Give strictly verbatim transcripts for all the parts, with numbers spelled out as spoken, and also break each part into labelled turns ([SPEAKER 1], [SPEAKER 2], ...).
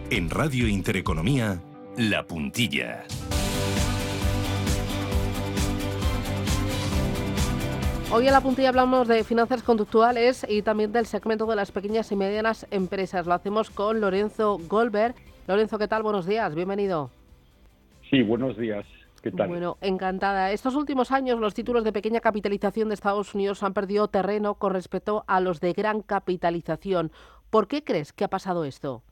[SPEAKER 1] En Radio Intereconomía, La Puntilla.
[SPEAKER 2] Hoy en La Puntilla hablamos de finanzas conductuales y también del segmento de las pequeñas y medianas empresas. Lo hacemos con Lorenzo Goldberg. Lorenzo, ¿qué tal? Buenos días, bienvenido.
[SPEAKER 3] Sí, buenos días. ¿Qué tal?
[SPEAKER 2] Bueno, encantada. Estos últimos años los títulos de pequeña capitalización de Estados Unidos han perdido terreno con respecto a los de gran capitalización. ¿Por qué crees que ha pasado esto?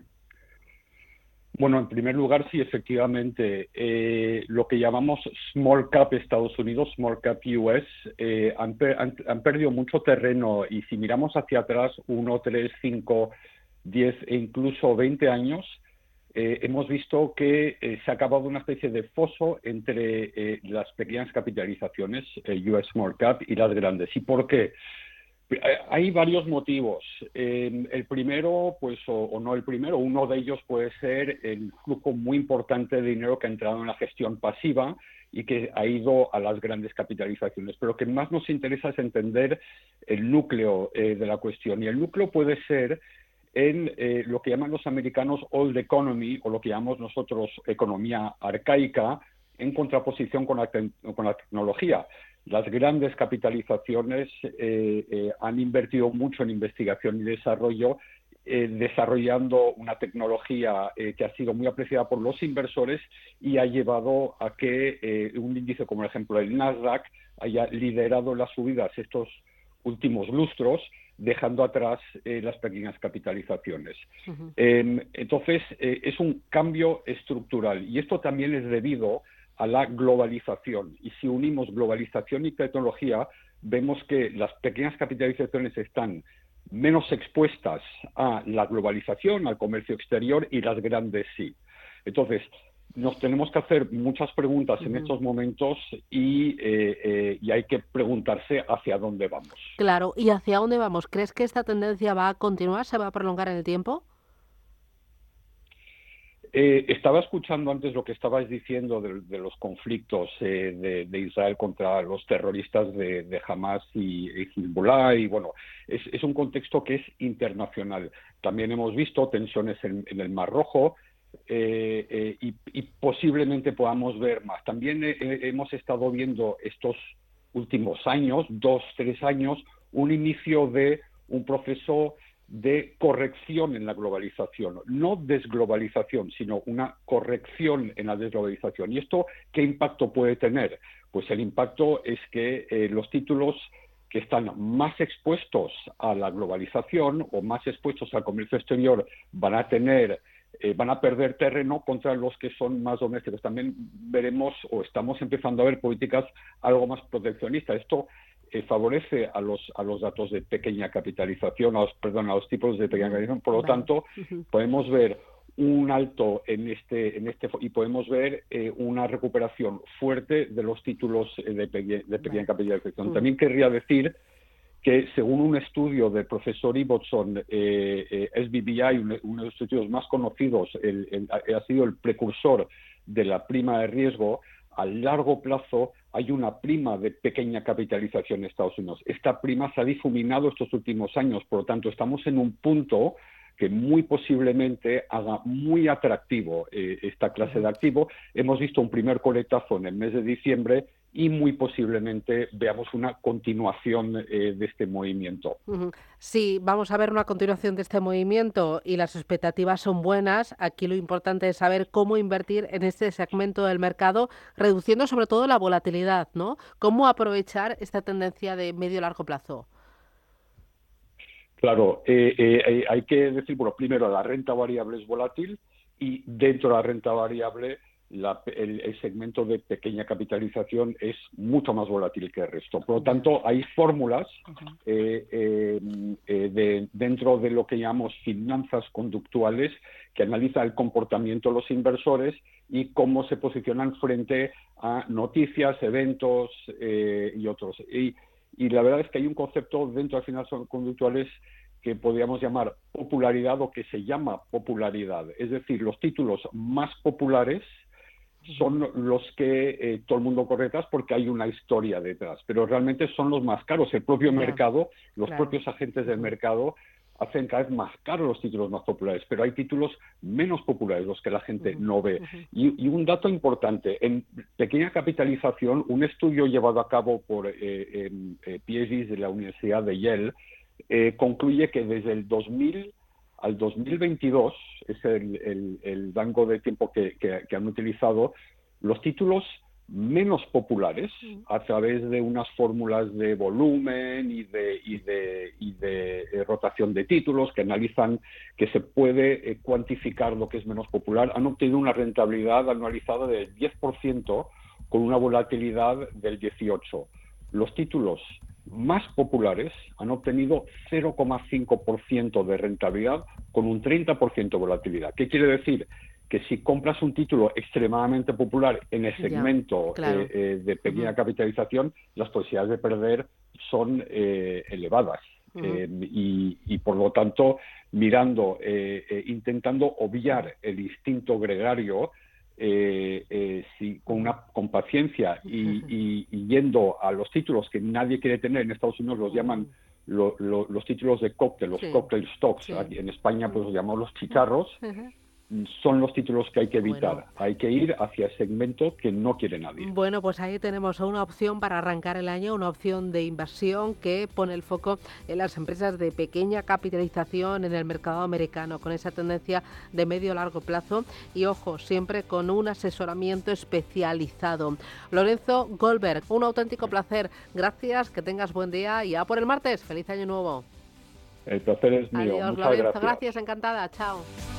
[SPEAKER 3] Bueno, en primer lugar, sí, efectivamente, eh, lo que llamamos Small Cap Estados Unidos, Small Cap U S, eh, han, han, han perdido mucho terreno, y si miramos hacia atrás, uno, tres, cinco, diez e incluso veinte años, eh, hemos visto que eh, se ha acabado una especie de foso entre eh, las pequeñas capitalizaciones, eh, U S Small Cap, y las grandes. ¿Y por qué? Hay varios motivos. Eh, el primero, pues, o, o no el primero, uno de ellos puede ser el flujo muy importante de dinero que ha entrado en la gestión pasiva y que ha ido a las grandes capitalizaciones. Pero lo que más nos interesa es entender el núcleo eh, de la cuestión. Y el núcleo puede ser en eh, lo que llaman los americanos old economy, o lo que llamamos nosotros economía arcaica, en contraposición con la, te- con la tecnología. Las grandes capitalizaciones eh, eh, han invertido mucho en investigación y desarrollo, eh, desarrollando una tecnología eh, que ha sido muy apreciada por los inversores y ha llevado a que eh, un índice como, por ejemplo, el Nasdaq haya liderado las subidas estos últimos lustros, dejando atrás eh, las pequeñas capitalizaciones. Uh-huh. Eh, entonces, eh, es un cambio estructural, y esto también es debido a la globalización. Y si unimos globalización y tecnología, vemos que las pequeñas capitalizaciones están menos expuestas a la globalización, al comercio exterior, y las grandes sí. Entonces, nos tenemos que hacer muchas preguntas uh-huh. en estos momentos y, eh, eh, y hay que preguntarse hacia dónde vamos.
[SPEAKER 2] Claro, ¿y hacia dónde vamos? ¿Crees que esta tendencia va a continuar, se va a prolongar en el tiempo?
[SPEAKER 3] Eh, estaba escuchando antes lo que estabais diciendo de, de los conflictos eh, de, de Israel contra los terroristas de, de Hamas y, y Hezbollah, y bueno, es, es un contexto que es internacional. También hemos visto tensiones en, en el Mar Rojo, eh, eh, y, y posiblemente podamos ver más. También eh, hemos estado viendo estos últimos años, dos, tres años, un inicio de un proceso de corrección en la globalización, no desglobalización, sino una corrección en la desglobalización. ¿Y esto qué impacto puede tener? Pues el impacto es que eh, los títulos que están más expuestos a la globalización o más expuestos al comercio exterior van a tener, eh, van a perder terreno contra los que son más domésticos. También veremos, o estamos empezando a ver, políticas algo más proteccionistas. Esto Eh, favorece a los a los datos de pequeña capitalización, a los, perdón, a los tipos de pequeña capitalización. Por lo vale. tanto, uh-huh. podemos ver un alto en este en este y podemos ver eh, una recuperación fuerte de los títulos de, peque, de pequeña vale. capitalización. Uh-huh. También querría decir que, según un estudio del profesor Ibbotson, eh, eh, S B B I, uno, uno de los estudios más conocidos, el, el, ha sido el precursor de la prima de riesgo. A largo plazo hay una prima de pequeña capitalización en Estados Unidos. Esta prima se ha difuminado estos últimos años, por lo tanto estamos en un punto que muy posiblemente haga muy atractivo eh, esta clase de activo. Hemos visto un primer coletazo en el mes de diciembre y muy posiblemente veamos una continuación eh, de este movimiento.
[SPEAKER 2] Sí, vamos a ver una continuación de este movimiento y las expectativas son buenas. Aquí lo importante es saber cómo invertir en este segmento del mercado, reduciendo sobre todo la volatilidad, ¿no? ¿Cómo aprovechar esta tendencia de medio y largo plazo?
[SPEAKER 3] Claro, eh, eh, hay que decir, bueno, primero, la renta variable es volátil, y dentro de la renta variable la, el, el segmento de pequeña capitalización es mucho más volátil que el resto. Por lo tanto, hay fórmulas uh-huh. eh, eh, eh, de, dentro de lo que llamamos finanzas conductuales, que analizan el comportamiento de los inversores y cómo se posicionan frente a noticias, eventos eh, y otros. Y, y la verdad es que hay un concepto dentro de finanzas conductuales que podríamos llamar popularidad, o que se llama popularidad. Es decir, los títulos más populares son los que eh, todo el mundo corre detrás porque hay una historia detrás, pero realmente son los más caros. El propio yeah, mercado, los claro. propios agentes del mercado hacen cada vez más caros los títulos más populares, pero hay títulos menos populares, los que la gente no ve.
[SPEAKER 2] Uh-huh.
[SPEAKER 3] Y, y un dato importante, en pequeña capitalización, un estudio llevado a cabo por eh, eh, PhDs de la Universidad de Yale eh, concluye que desde el dos mil al dos mil veintidós, es el, el, el rango de tiempo que, que, que han utilizado, los títulos menos populares, a través de unas fórmulas de volumen y de, y de, y de eh, rotación de títulos que analizan que se puede eh, cuantificar lo que es menos popular, han obtenido una rentabilidad anualizada del diez por ciento con una volatilidad del dieciocho por ciento. Los títulos más populares han obtenido cero coma cinco por ciento de rentabilidad con un treinta por ciento de volatilidad. ¿Qué quiere decir? Que si compras un título extremadamente popular en el segmento
[SPEAKER 2] ya, claro.
[SPEAKER 3] eh, eh, de pequeña
[SPEAKER 2] uh-huh.
[SPEAKER 3] capitalización, las posibilidades de perder son eh, elevadas. Uh-huh. eh, y, y, por lo tanto, mirando, eh, eh, intentando obviar el instinto gregario, eh, eh, si, con, una, con paciencia y, y, y yendo a los títulos que nadie quiere tener, en Estados Unidos los llaman lo, lo, los títulos de cóctel, los sí. cocktail stocks, sí. Aquí en España pues los llamamos los chicharros, uh-huh. son los títulos que hay que evitar. Bueno. Hay que ir hacia el segmento que no quiere nadie.
[SPEAKER 2] Bueno, pues ahí tenemos una opción para arrancar el año, una opción de inversión que pone el foco en las empresas de pequeña capitalización en el mercado americano, con esa tendencia de medio a largo plazo y, ojo, siempre con un asesoramiento especializado. Lorenzo Goldberg, un auténtico placer. Gracias, que tengas buen día y a por el martes. ¡Feliz año nuevo!
[SPEAKER 3] El placer es mío.
[SPEAKER 2] Adiós,
[SPEAKER 3] Muchas
[SPEAKER 2] Lorenzo.
[SPEAKER 3] gracias.
[SPEAKER 2] Gracias, encantada. Chao.